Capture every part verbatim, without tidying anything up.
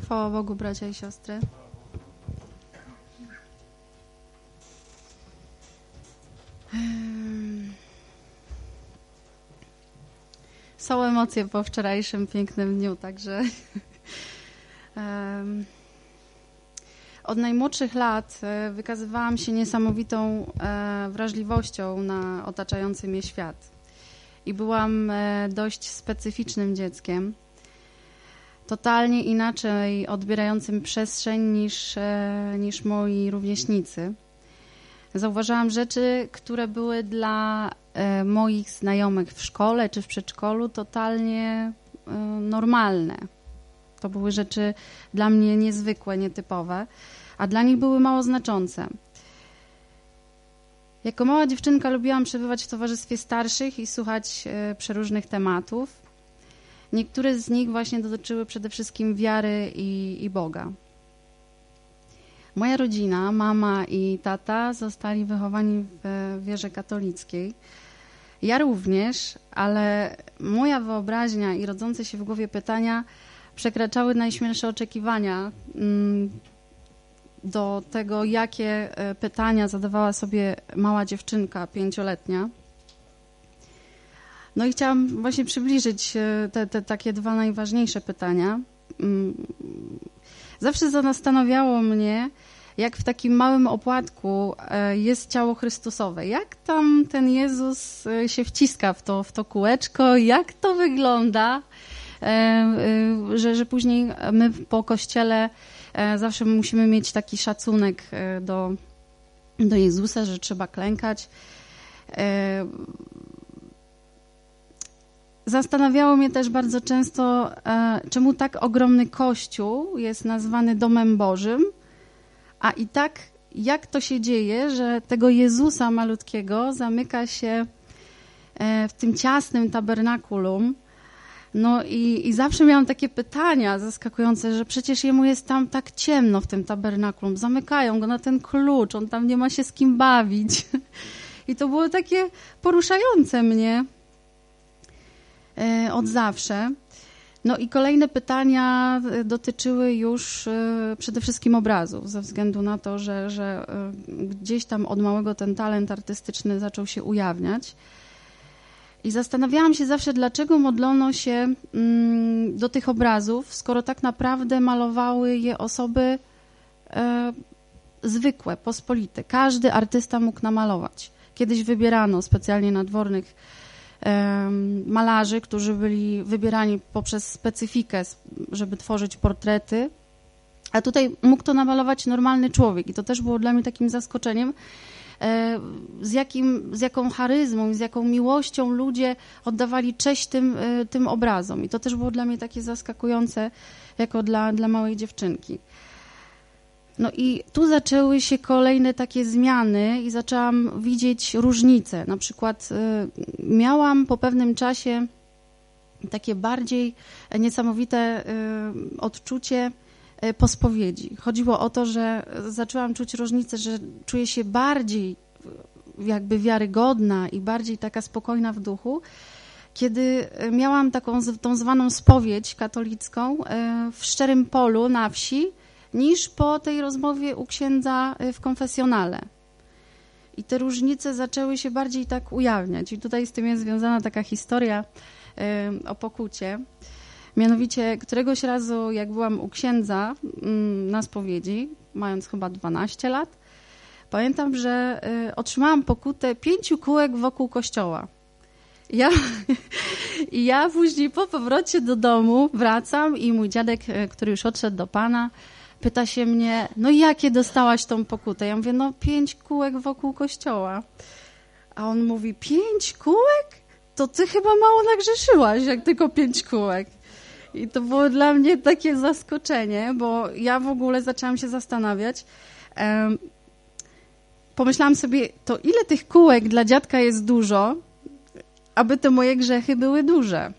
Chwała Bogu, bracia i siostry. Są emocje po wczorajszym pięknym dniu, także od najmłodszych lat wykazywałam się niesamowitą wrażliwością na otaczający mnie świat i byłam dość specyficznym dzieckiem, totalnie inaczej odbierającym przestrzeń niż, niż moi rówieśnicy. Zauważyłam rzeczy, które były dla moich znajomych w szkole czy w przedszkolu totalnie normalne. To były rzeczy dla mnie niezwykłe, nietypowe, a dla nich były mało znaczące. Jako mała dziewczynka lubiłam przebywać w towarzystwie starszych i słuchać przeróżnych tematów. Niektóre z nich właśnie dotyczyły przede wszystkim wiary i, i Boga. Moja rodzina, mama i tata zostali wychowani w wierze katolickiej. Ja również, ale moja wyobraźnia i rodzące się w głowie pytania przekraczały najśmielsze oczekiwania do tego, jakie pytania zadawała sobie mała dziewczynka pięcioletnia. No i chciałam właśnie przybliżyć te, te takie dwa najważniejsze pytania. Zawsze zastanawiało mnie, jak w takim małym opłatku jest ciało Chrystusowe. Jak tam ten Jezus się wciska w to, w to kółeczko, jak to wygląda, że, że później my po Kościele zawsze musimy mieć taki szacunek do, do Jezusa, że trzeba klękać. Zastanawiało mnie też bardzo często, czemu tak ogromny Kościół jest nazwany domem Bożym, a i tak jak to się dzieje, że tego Jezusa malutkiego zamyka się w tym ciasnym tabernakulum. No i, i zawsze miałam takie pytania zaskakujące, że przecież jemu jest tam tak ciemno w tym tabernakulum, zamykają go na ten klucz, on tam nie ma się z kim bawić. I to było takie poruszające mnie od zawsze. No i kolejne pytania dotyczyły już przede wszystkim obrazów, ze względu na to, że, że gdzieś tam od małego ten talent artystyczny zaczął się ujawniać. I zastanawiałam się zawsze, dlaczego modlono się do tych obrazów, skoro tak naprawdę malowały je osoby zwykłe, pospolite. Każdy artysta mógł namalować. Kiedyś wybierano specjalnie nadwornych malarzy, którzy byli wybierani poprzez specyfikę, żeby tworzyć portrety, a tutaj mógł to namalować normalny człowiek i to też było dla mnie takim zaskoczeniem, z, jakim, z jaką charyzmą, z jaką miłością ludzie oddawali cześć tym, tym obrazom i to też było dla mnie takie zaskakujące jako dla, dla małej dziewczynki. No i tu zaczęły się kolejne takie zmiany i zaczęłam widzieć różnice. Na przykład y, miałam po pewnym czasie takie bardziej niesamowite y, odczucie y, po spowiedzi. Chodziło o to, że zaczęłam czuć różnicę, że czuję się bardziej jakby wiarygodna i bardziej taka spokojna w duchu, kiedy miałam taką tą zwaną spowiedź katolicką y, w Szczerym Polu na wsi, niż po tej rozmowie u księdza w konfesjonale. I te różnice zaczęły się bardziej tak ujawniać. I tutaj z tym jest związana taka historia y, o pokucie. Mianowicie któregoś razu, jak byłam u księdza y, na spowiedzi, mając chyba dwanaście lat, pamiętam, że y, otrzymałam pokutę pięciu kółek wokół kościoła. Ja, I ja później po powrocie do domu wracam i mój dziadek, który już odszedł do Pana, pyta się mnie, no jakie dostałaś tą pokutę? Ja mówię, no pięć kółek wokół kościoła. A on mówi, pięć kółek? To ty chyba mało nagrzeszyłaś, jak tylko pięć kółek. I to było dla mnie takie zaskoczenie, bo ja w ogóle zaczęłam się zastanawiać. Um, pomyślałam sobie, to ile tych kółek dla dziadka jest dużo, aby te moje grzechy były duże.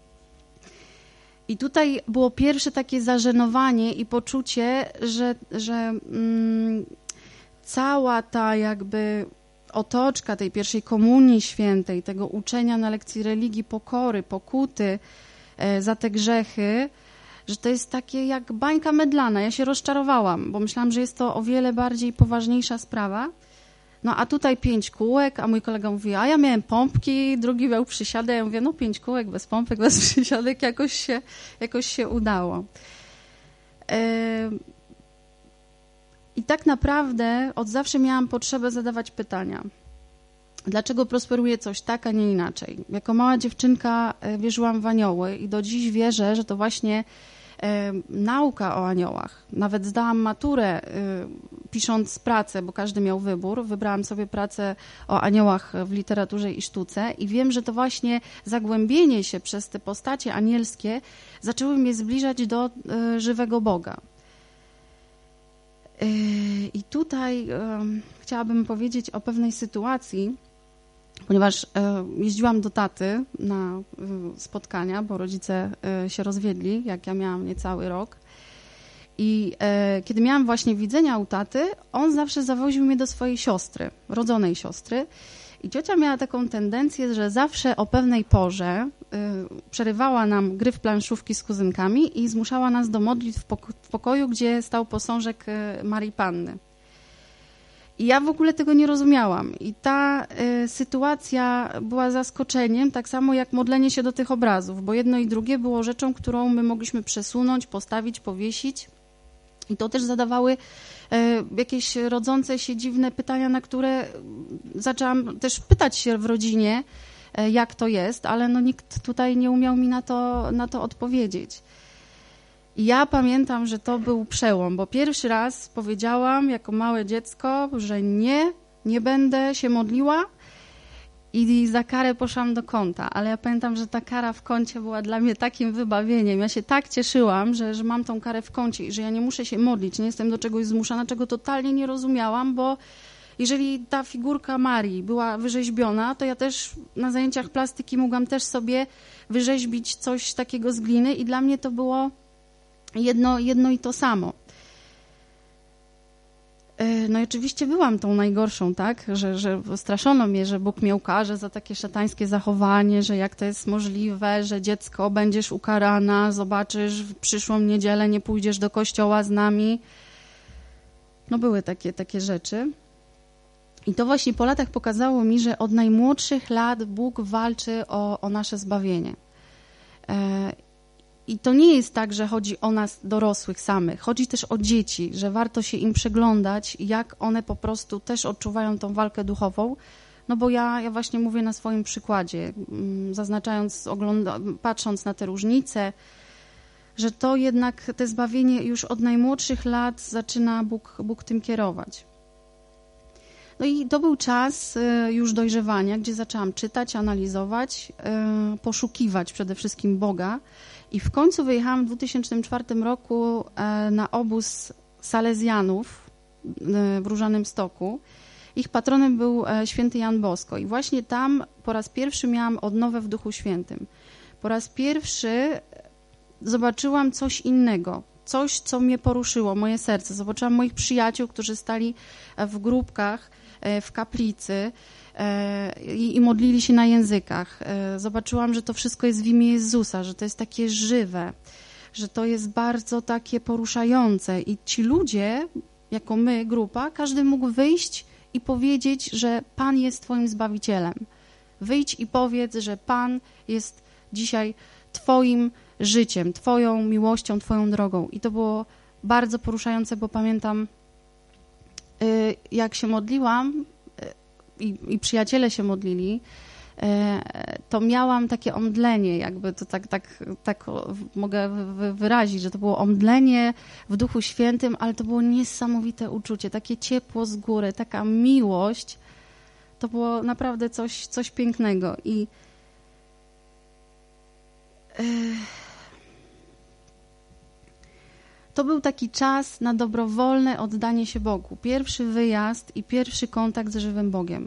I tutaj było pierwsze takie zażenowanie i poczucie, że, że mm, cała ta jakby otoczka tej pierwszej komunii świętej, tego uczenia na lekcji religii pokory, pokuty e, za te grzechy, że to jest takie jak bańka mydlana. Ja się rozczarowałam, bo myślałam, że jest to o wiele bardziej poważniejsza sprawa. No a tutaj pięć kółek, a mój kolega mówi, a ja miałem pompki, drugi miał przysiady, ja mówię, no pięć kółek bez pompek, bez przysiadek, jakoś się, jakoś się udało. Yy... I tak naprawdę od zawsze miałam potrzebę zadawać pytania. Dlaczego prosperuje coś tak, a nie inaczej? Jako mała dziewczynka wierzyłam w anioły i do dziś wierzę, że to właśnie e, nauka o aniołach. Nawet zdałam maturę e, pisząc pracę, bo każdy miał wybór. Wybrałam sobie pracę o aniołach w literaturze i sztuce i wiem, że to właśnie zagłębienie się przez te postacie anielskie zaczęły mnie zbliżać do e, żywego Boga. E, I tutaj e, chciałabym powiedzieć o pewnej sytuacji, ponieważ jeździłam do taty na spotkania, bo rodzice się rozwiedli, jak ja miałam niecały rok. I kiedy miałam właśnie widzenia u taty, on zawsze zawoził mnie do swojej siostry, rodzonej siostry. I ciocia miała taką tendencję, że zawsze o pewnej porze przerywała nam gry w planszówki z kuzynkami i zmuszała nas do modlitw w pokoju, gdzie stał posążek Marii Panny. I ja w ogóle tego nie rozumiałam. I ta y, sytuacja była zaskoczeniem, tak samo jak modlenie się do tych obrazów, bo jedno i drugie było rzeczą, którą my mogliśmy przesunąć, postawić, powiesić. I to też zadawały y, jakieś rodzące się dziwne pytania, na które zaczęłam też pytać się w rodzinie, y, jak to jest, ale no nikt tutaj nie umiał mi na to, na to odpowiedzieć. I ja pamiętam, że to był przełom, bo pierwszy raz powiedziałam jako małe dziecko, że nie, nie będę się modliła i za karę poszłam do kąta. Ale ja pamiętam, że ta kara w kącie była dla mnie takim wybawieniem. Ja się tak cieszyłam, że, że mam tą karę w kącie i że ja nie muszę się modlić, nie jestem do czegoś zmuszana, czego totalnie nie rozumiałam, bo jeżeli ta figurka Marii była wyrzeźbiona, to ja też na zajęciach plastyki mogłam też sobie wyrzeźbić coś takiego z gliny i dla mnie to było Jedno, jedno i to samo. No i oczywiście byłam tą najgorszą, tak, że, że straszono mnie, że Bóg mnie ukarze za takie szatańskie zachowanie, że jak to jest możliwe, że dziecko będziesz ukarana, zobaczysz w przyszłą niedzielę, nie pójdziesz do kościoła z nami. No były takie, takie rzeczy. I to właśnie po latach pokazało mi, że od najmłodszych lat Bóg walczy o, o nasze zbawienie. I to nie jest tak, że chodzi o nas dorosłych samych. Chodzi też o dzieci, że warto się im przyglądać, jak one po prostu też odczuwają tą walkę duchową. No bo ja, ja właśnie mówię na swoim przykładzie, zaznaczając, ogląda, patrząc na te różnice, że to jednak te zbawienie już od najmłodszych lat zaczyna Bóg, Bóg tym kierować. No i to był czas już dojrzewania, gdzie zaczęłam czytać, analizować, poszukiwać przede wszystkim Boga. I w końcu wyjechałam w dwa tysiące czwartym roku na obóz Salezjanów w Różanym Stoku. Ich patronem był święty Jan Bosko i właśnie tam po raz pierwszy miałam odnowę w Duchu Świętym. Po raz pierwszy zobaczyłam coś innego, coś, co mnie poruszyło, moje serce. Zobaczyłam moich przyjaciół, którzy stali w grupkach w kaplicy i modlili się na językach. Zobaczyłam, że to wszystko jest w imię Jezusa, że to jest takie żywe, że to jest bardzo takie poruszające i ci ludzie, jako my, grupa, każdy mógł wyjść i powiedzieć, że Pan jest twoim Zbawicielem. Wyjdź i powiedz, że Pan jest dzisiaj twoim życiem, twoją miłością, twoją drogą. I to było bardzo poruszające, bo pamiętam, jak się modliłam i, i przyjaciele się modlili, to miałam takie omdlenie, jakby to tak, tak, tak mogę wyrazić, że to było omdlenie w Duchu Świętym, ale to było niesamowite uczucie, takie ciepło z góry, taka miłość. To było naprawdę coś, coś pięknego. I to był taki czas na dobrowolne oddanie się Bogu. Pierwszy wyjazd i pierwszy kontakt z żywym Bogiem.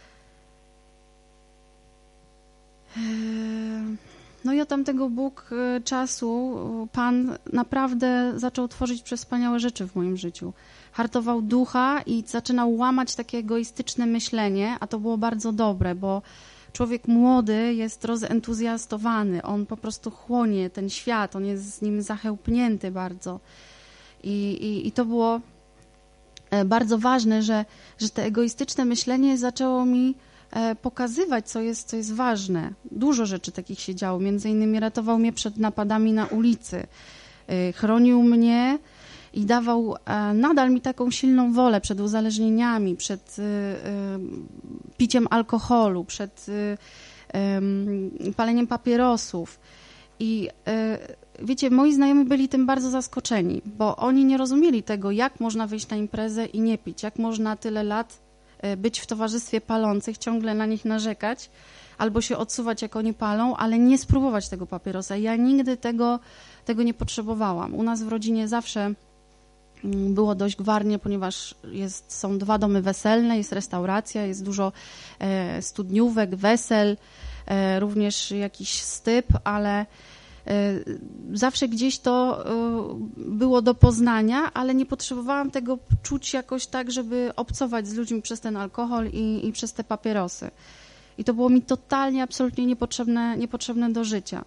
No i od tamtego Bóg czasu, Pan naprawdę zaczął tworzyć przewspaniałe rzeczy w moim życiu. Hartował ducha i zaczynał łamać takie egoistyczne myślenie, a to było bardzo dobre, bo człowiek młody jest rozentuzjastowany, on po prostu chłonie ten świat, on jest z nim zachełpnięty bardzo. I, i, i to było bardzo ważne, że, że to egoistyczne myślenie zaczęło mi pokazywać, co jest, co jest ważne. Dużo rzeczy takich się działo, między innymi ratował mnie przed napadami na ulicy, chronił mnie i dawał nadal mi taką silną wolę przed uzależnieniami, przed piciem alkoholu, przed paleniem papierosów. I wiecie, moi znajomi byli tym bardzo zaskoczeni, bo oni nie rozumieli tego, jak można wyjść na imprezę i nie pić, jak można tyle lat być w towarzystwie palących, ciągle na nich narzekać, albo się odsuwać, jak oni palą, ale nie spróbować tego papierosa. Ja nigdy tego, tego nie potrzebowałam. U nas w rodzinie zawsze było dość gwarnie, ponieważ jest, są dwa domy weselne, jest restauracja, jest dużo e, studniówek, wesel, e, również jakiś styp, ale e, zawsze gdzieś to e, było do poznania, ale nie potrzebowałam tego czuć jakoś tak, żeby obcować z ludźmi przez ten alkohol i, i przez te papierosy. I to było mi totalnie, absolutnie niepotrzebne, niepotrzebne do życia.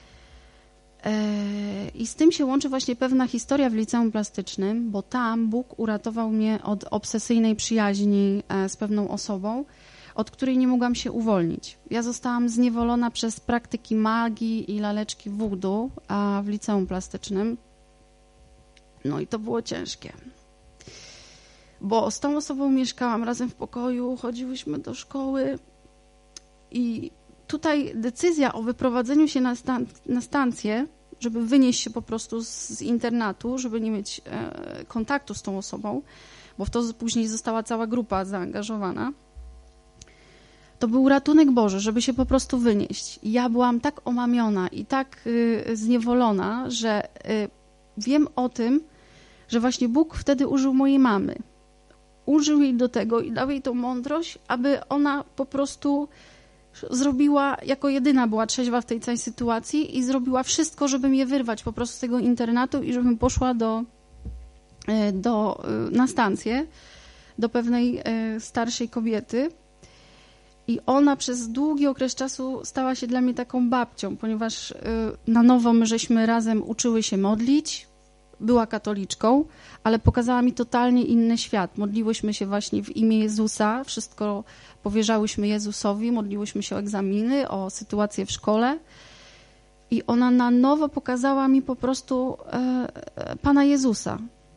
I z tym się łączy właśnie pewna historia w liceum plastycznym, bo tam Bóg uratował mnie od obsesyjnej przyjaźni z pewną osobą, od której nie mogłam się uwolnić. Ja zostałam zniewolona przez praktyki magii i laleczki voodoo w liceum plastycznym. No i to było ciężkie, bo z tą osobą mieszkałam razem w pokoju, chodziłyśmy do szkoły i tutaj decyzja o wyprowadzeniu się na, stan- na stację, żeby wynieść się po prostu z, z internatu, żeby nie mieć e, kontaktu z tą osobą, bo w to później została cała grupa zaangażowana, to był ratunek Boży, żeby się po prostu wynieść. I ja byłam tak omamiona i tak y, zniewolona, że y, wiem o tym, że właśnie Bóg wtedy użył mojej mamy. Użył jej do tego i dał jej tą mądrość, aby ona po prostu zrobiła, jako jedyna była trzeźwa w tej całej sytuacji i zrobiła wszystko, żeby mnie wyrwać po prostu z tego internatu i żebym poszła do, do, na stację do pewnej starszej kobiety. I ona przez długi okres czasu stała się dla mnie taką babcią, ponieważ na nowo my żeśmy razem uczyły się modlić. Była katoliczką, ale pokazała mi totalnie inny świat. Modliłyśmy się właśnie w imię Jezusa, wszystko powierzałyśmy Jezusowi, modliłyśmy się o egzaminy, o sytuację w szkole i ona na nowo pokazała mi po prostu e, Pana Jezusa.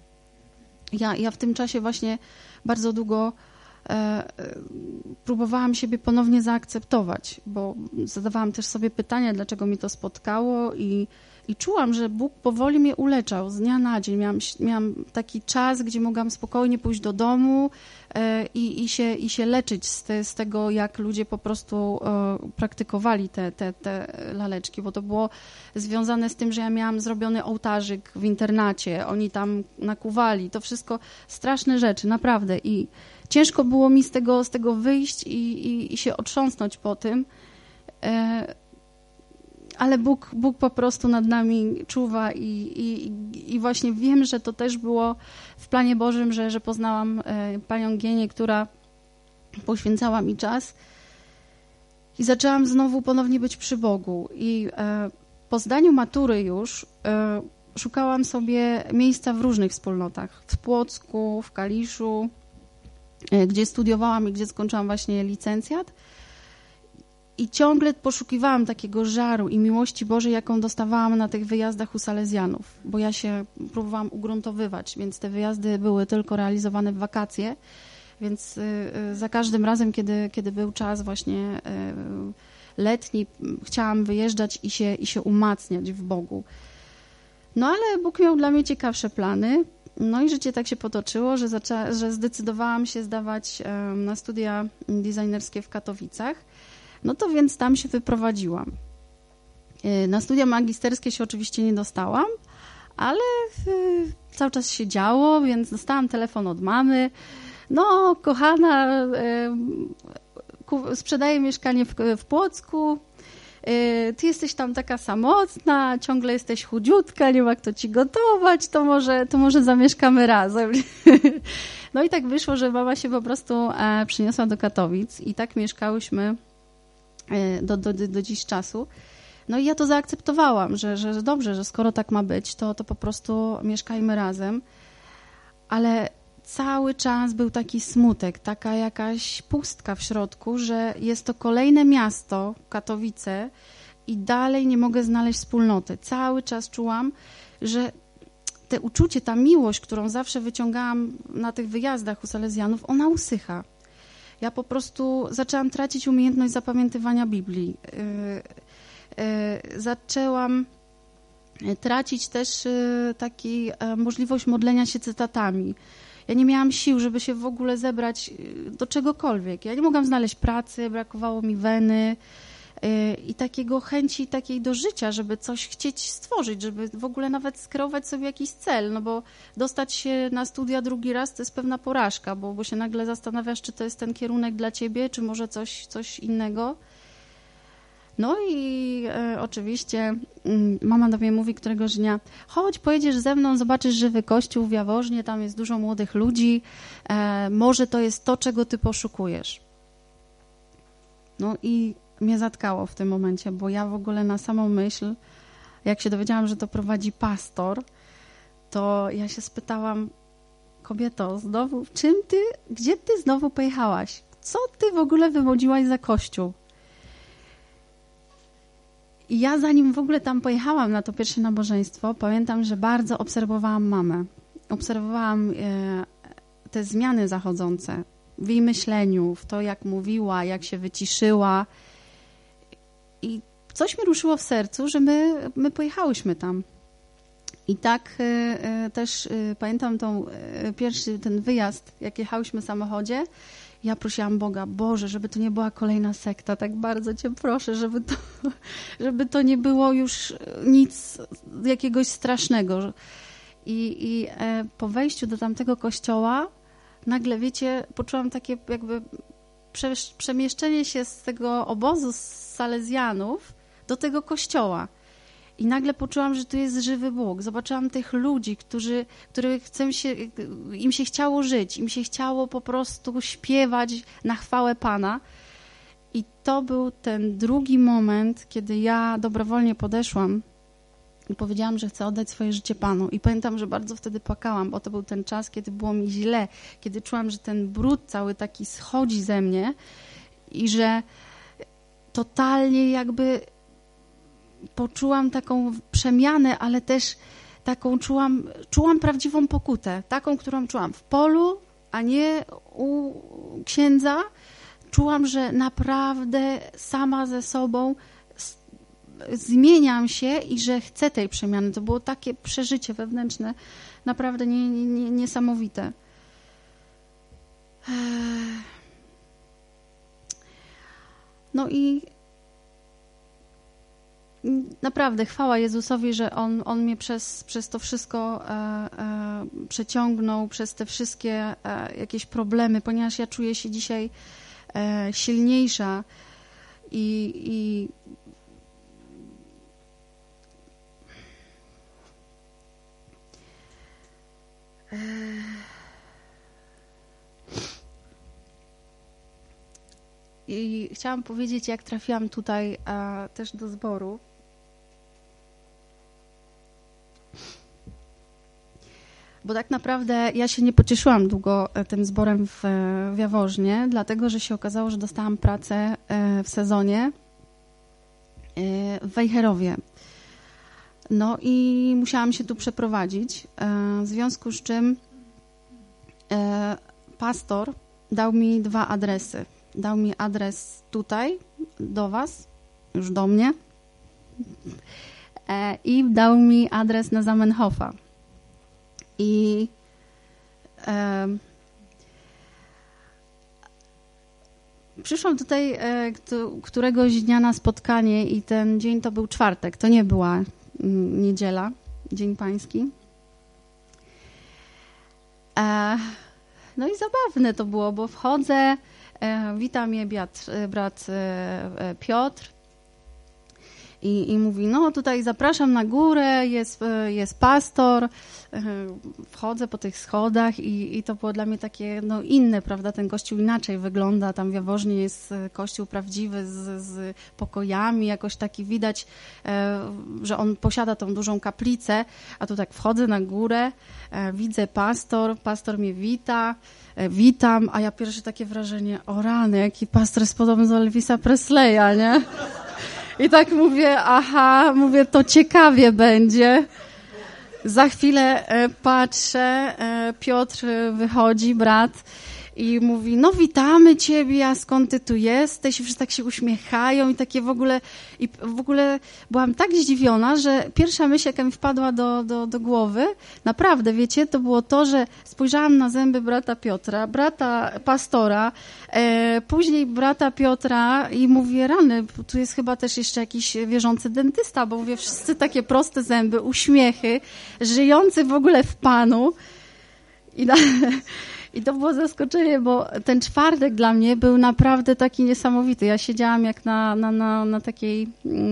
Ja, ja w tym czasie właśnie bardzo długo e, próbowałam siebie ponownie zaakceptować, bo zadawałam też sobie pytania, dlaczego mi to spotkało i I czułam, że Bóg powoli mnie uleczał z dnia na dzień. Miałam, miałam taki czas, gdzie mogłam spokojnie pójść do domu e, i, i, się, i się leczyć z, te, z tego, jak ludzie po prostu e, praktykowali te, te, te laleczki, bo to było związane z tym, że ja miałam zrobiony ołtarzyk w internacie, oni tam nakuwali, to wszystko straszne rzeczy, naprawdę. I ciężko było mi z tego, z tego wyjść i, i, i się otrząsnąć po tym. E, Ale Bóg, Bóg po prostu nad nami czuwa i, i, i właśnie wiem, że to też było w planie Bożym, że, że poznałam e, panią Gienię, która poświęcała mi czas i zaczęłam znowu ponownie być przy Bogu. I e, po zdaniu matury już e, szukałam sobie miejsca w różnych wspólnotach. W Płocku, w Kaliszu, e, gdzie studiowałam i gdzie skończyłam właśnie licencjat. I ciągle poszukiwałam takiego żaru i miłości Bożej, jaką dostawałam na tych wyjazdach u Salezjanów, bo ja się próbowałam ugruntowywać, więc te wyjazdy były tylko realizowane w wakacje, więc za każdym razem, kiedy, kiedy był czas właśnie letni, chciałam wyjeżdżać i się, i się umacniać w Bogu. No ale Bóg miał dla mnie ciekawsze plany, no i życie tak się potoczyło, że, zaczę- że zdecydowałam się zdawać na studia designerskie w Katowicach. No to więc tam się wyprowadziłam. Na studia magisterskie się oczywiście nie dostałam, ale cały czas się działo, więc dostałam telefon od mamy. No, kochana, sprzedaję mieszkanie w, w Płocku, ty jesteś tam taka samotna, ciągle jesteś chudziutka, nie ma kto ci gotować, to może, to może zamieszkamy razem. No i tak wyszło, że mama się po prostu przyniosła do Katowic i tak mieszkałyśmy do, do, do dziś czasu. No i ja to zaakceptowałam, że, że, że dobrze, że skoro tak ma być, to, to po prostu mieszkajmy razem. Ale cały czas był taki smutek, taka jakaś pustka w środku, że jest to kolejne miasto, Katowice, i dalej nie mogę znaleźć wspólnoty. Cały czas czułam, że te uczucie, ta miłość, którą zawsze wyciągałam na tych wyjazdach u Salezjanów, ona usycha. Ja po prostu zaczęłam tracić umiejętność zapamiętywania Biblii. Yy, yy, zaczęłam tracić też yy, taki, yy, możliwość modlenia się cytatami. Ja nie miałam sił, żeby się w ogóle zebrać yy, do czegokolwiek. Ja nie mogłam znaleźć pracy, brakowało mi weny yy, i takiego chęci takiej do życia, żeby coś chcieć stworzyć, żeby w ogóle nawet skierować sobie jakiś cel, no bo dostać się na studia drugi raz to jest pewna porażka, bo, bo się nagle zastanawiasz, czy to jest ten kierunek dla ciebie, czy może coś, coś innego. No i e, oczywiście m, mama do mnie mówi któregoś dnia, chodź, pojedziesz ze mną, zobaczysz żywy kościół w Jaworznie, tam jest dużo młodych ludzi, e, może to jest to, czego ty poszukujesz. No i mnie zatkało w tym momencie, bo ja w ogóle na samą myśl, jak się dowiedziałam, że to prowadzi pastor, to ja się spytałam, kobieto, znowu, czym ty, gdzie ty znowu pojechałaś? Co ty w ogóle wywodziłaś za kościół? I ja zanim w ogóle tam pojechałam na to pierwsze nabożeństwo, pamiętam, że bardzo obserwowałam mamę. Obserwowałam e, te zmiany zachodzące w jej myśleniu, w to, jak mówiła, jak się wyciszyła. I coś mi ruszyło w sercu, że my, my pojechałyśmy tam. I tak e, e, też e, pamiętam tą, e, pierwszy ten wyjazd, jak jechałyśmy w samochodzie. Ja prosiłam Boga, Boże, żeby to nie była kolejna sekta, tak bardzo Cię proszę, żeby to, żeby to nie było już nic jakiegoś strasznego. I, i e, po wejściu do tamtego kościoła nagle, wiecie, poczułam takie jakby prze, przemieszczenie się z tego obozu z Salezjanów do tego kościoła. I nagle poczułam, że tu jest żywy Bóg. Zobaczyłam tych ludzi, którzy, których chcę się, im się chciało żyć, im się chciało po prostu śpiewać na chwałę Pana. I to był ten drugi moment, kiedy ja dobrowolnie podeszłam i powiedziałam, że chcę oddać swoje życie Panu. I pamiętam, że bardzo wtedy płakałam, bo to był ten czas, kiedy było mi źle, kiedy czułam, że ten brud cały taki schodzi ze mnie i że totalnie jakby poczułam taką przemianę, ale też taką czułam, czułam prawdziwą pokutę, taką, którą czułam w polu, a nie u księdza. Czułam, że naprawdę sama ze sobą zmieniam się i że chcę tej przemiany. To było takie przeżycie wewnętrzne, naprawdę nie, nie, niesamowite. No i naprawdę chwała Jezusowi, że On, on mnie przez, przez to wszystko e, e, przeciągnął, przez te wszystkie e, jakieś problemy, ponieważ ja czuję się dzisiaj e, silniejsza i, i e, I chciałam powiedzieć, jak trafiłam tutaj a, też do zboru. Bo tak naprawdę ja się nie pocieszyłam długo tym zborem w, w Jaworznie, dlatego że się okazało, że dostałam pracę w sezonie w Wejherowie. No i musiałam się tu przeprowadzić, w związku z czym pastor dał mi dwa adresy. Dał mi adres tutaj, do was, już do mnie, i dał mi adres na Zamenhofa. I e, przyszłam tutaj e, któregoś dnia na spotkanie i ten dzień to był czwartek, to nie była m, niedziela, dzień pański. E, no i zabawne to było, bo wchodzę, e, wita mnie brat, brat e, Piotr I, i mówi, no tutaj zapraszam na górę, jest, jest pastor, wchodzę po tych schodach i, i to było dla mnie takie no, inne, prawda, ten kościół inaczej wygląda, tam w Jaworznie jest kościół prawdziwy z, z pokojami, jakoś taki widać, że on posiada tą dużą kaplicę, a tu tak wchodzę na górę, widzę pastor, pastor mnie wita, witam, a ja pierwsze takie wrażenie, o rany, jaki pastor jest podobny do Elvisa Presleya, nie? I tak mówię, aha, mówię, to ciekawie będzie. Za chwilę e, patrzę, e, Piotr wychodzi, brat, i mówi, no witamy ciebie, a skąd ty tu jesteś? I wszyscy tak się uśmiechają i takie w ogóle, i w ogóle byłam tak zdziwiona, że pierwsza myśl, jaka mi wpadła do, do, do głowy, naprawdę, wiecie, to było to, że spojrzałam na zęby brata Piotra, brata pastora, e, później brata Piotra i mówię, rany, tu jest chyba też jeszcze jakiś wierzący dentysta, bo mówię, wszyscy takie proste zęby, uśmiechy, żyjący w ogóle w Panu. I na... I to było zaskoczenie, bo ten czwartek dla mnie był naprawdę taki niesamowity. Ja siedziałam jak na, na, na, na takiej,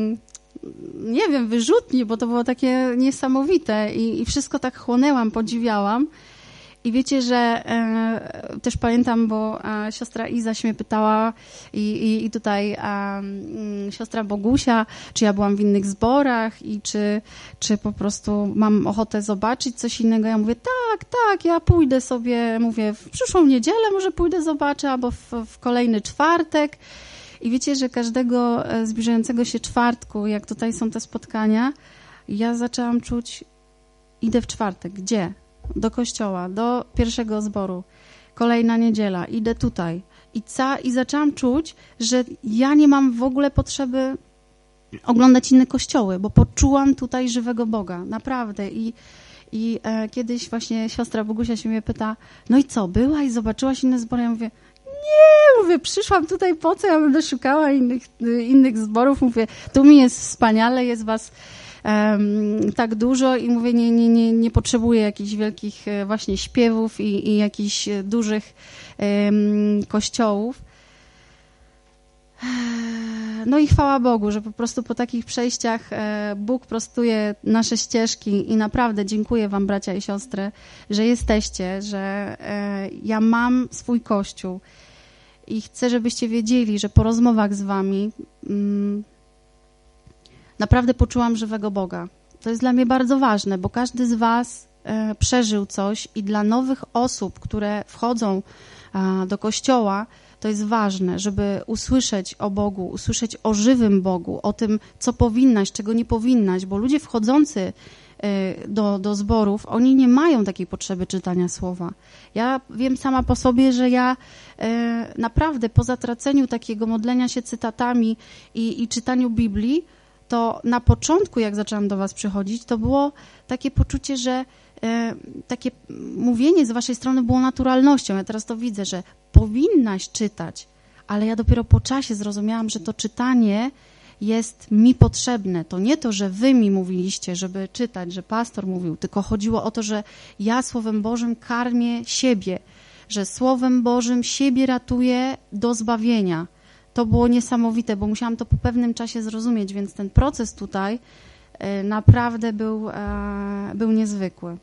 nie wiem, wyrzutni, bo to było takie niesamowite i, i wszystko tak chłonęłam, podziwiałam. I wiecie, że e, też pamiętam, bo e, siostra Iza się mnie pytała i, i, i tutaj e, siostra Bogusia, czy ja byłam w innych zborach i czy, czy po prostu mam ochotę zobaczyć coś innego. Ja mówię, tak, tak, ja pójdę sobie, mówię, w przyszłą niedzielę może pójdę zobaczę, albo w, w kolejny czwartek. I wiecie, że każdego zbliżającego się czwartku, jak tutaj są te spotkania, ja zaczęłam czuć, idę w czwartek, gdzie? Do kościoła, do pierwszego zboru, kolejna niedziela, idę tutaj. I, ca, I zaczęłam czuć, że ja nie mam w ogóle potrzeby oglądać inne kościoły, bo poczułam tutaj żywego Boga, naprawdę. I, i e, kiedyś właśnie siostra Bogusia się mnie pyta, no i co, byłaś, zobaczyłaś inne zbory? Ja mówię, nie, mówię, przyszłam tutaj po co, ja będę szukała innych, innych zborów, mówię, tu mi jest wspaniale, jest was Um, tak dużo i mówię, nie, nie, nie, nie potrzebuję jakichś wielkich właśnie śpiewów i, i jakichś dużych um, kościołów. No i chwała Bogu, że po prostu po takich przejściach e, Bóg prostuje nasze ścieżki i naprawdę dziękuję wam, bracia i siostry, że jesteście, że e, ja mam swój kościół i chcę, żebyście wiedzieli, że po rozmowach z wami mm, naprawdę poczułam żywego Boga. To jest dla mnie bardzo ważne, bo każdy z was e, przeżył coś i dla nowych osób, które wchodzą a, do kościoła, to jest ważne, żeby usłyszeć o Bogu, usłyszeć o żywym Bogu, o tym, co powinnaś, czego nie powinnaś, bo ludzie wchodzący e, do, do zborów, oni nie mają takiej potrzeby czytania słowa. Ja wiem sama po sobie, że ja e, naprawdę po zatraceniu takiego modlenia się cytatami i, i czytaniu Biblii, to na początku, jak zaczęłam do was przychodzić, to było takie poczucie, że e, takie mówienie z waszej strony było naturalnością. Ja teraz to widzę, że powinnaś czytać, ale ja dopiero po czasie zrozumiałam, że to czytanie jest mi potrzebne. To nie to, że wy mi mówiliście, żeby czytać, że pastor mówił, tylko chodziło o to, że ja Słowem Bożym karmię siebie, że Słowem Bożym siebie ratuję do zbawienia. To było niesamowite, bo musiałam to po pewnym czasie zrozumieć, więc ten proces tutaj naprawdę był, był niezwykły.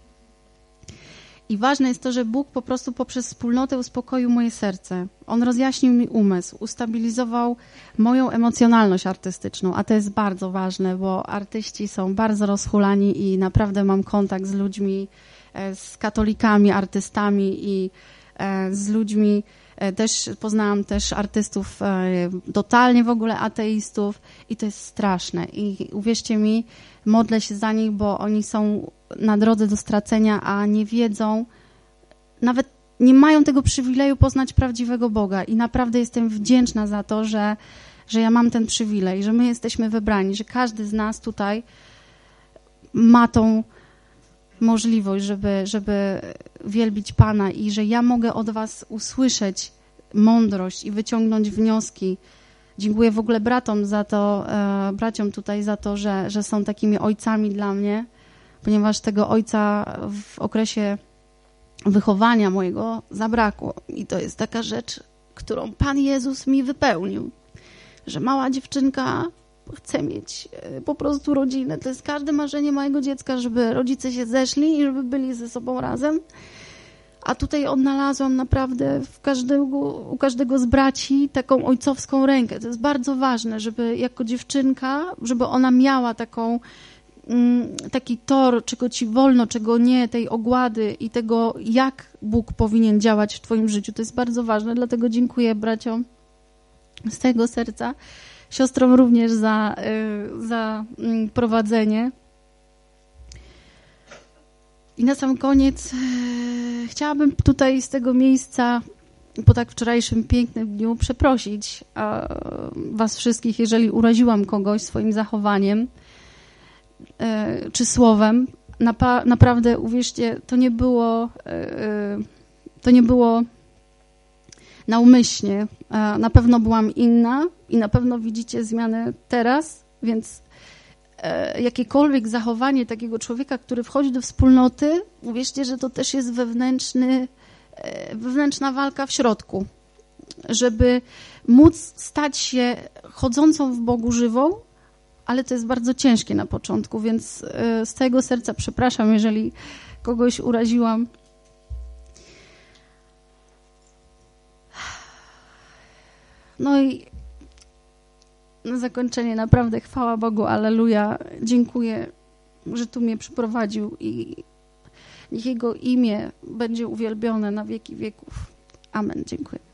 I ważne jest to, że Bóg po prostu poprzez wspólnotę uspokoił moje serce. On rozjaśnił mi umysł, ustabilizował moją emocjonalność artystyczną, a to jest bardzo ważne, bo artyści są bardzo rozhulani i naprawdę mam kontakt z ludźmi, z katolikami, artystami i z ludźmi. Też poznałam też artystów totalnie w ogóle ateistów i to jest straszne. I uwierzcie mi, modlę się za nich, bo oni są na drodze do stracenia, a nie wiedzą, nawet nie mają tego przywileju poznać prawdziwego Boga. I naprawdę jestem wdzięczna za to, że, że ja mam ten przywilej, że my jesteśmy wybrani, że każdy z nas tutaj ma tą możliwość, żeby, żeby wielbić Pana i że ja mogę od was usłyszeć mądrość i wyciągnąć wnioski. Dziękuję w ogóle bratom za to, e, braciom tutaj za to, że, że są takimi ojcami dla mnie, ponieważ tego ojca w okresie wychowania mojego zabrakło. I to jest taka rzecz, którą Pan Jezus mi wypełnił, że mała dziewczynka chcę mieć po prostu rodzinę. To jest każde marzenie mojego dziecka, żeby rodzice się zeszli i żeby byli ze sobą razem. A tutaj odnalazłam naprawdę w każdego, u każdego z braci taką ojcowską rękę. To jest bardzo ważne, żeby jako dziewczynka, żeby ona miała taką, taki tor, czego ci wolno, czego nie, tej ogłady i tego, jak Bóg powinien działać w twoim życiu. To jest bardzo ważne, dlatego dziękuję braciom z tego serca, siostrom również za, za prowadzenie. I na sam koniec e, chciałabym tutaj z tego miejsca po tak wczorajszym pięknym dniu przeprosić e, was wszystkich, jeżeli uraziłam kogoś swoim zachowaniem e, czy słowem. Napa- naprawdę, uwierzcie, to nie było e, to nie było naumyślnie. E, na pewno byłam inna i na pewno widzicie zmianę teraz, więc jakiekolwiek zachowanie takiego człowieka, który wchodzi do wspólnoty, uwierzcie, że to też jest wewnętrzny, wewnętrzna walka w środku, żeby móc stać się chodzącą w Bogu żywą, ale to jest bardzo ciężkie na początku, więc z całego serca przepraszam, jeżeli kogoś uraziłam. No i na zakończenie naprawdę chwała Bogu, alleluja. Dziękuję, że tu mnie przyprowadził i niech Jego imię będzie uwielbione na wieki wieków. Amen. Dziękuję.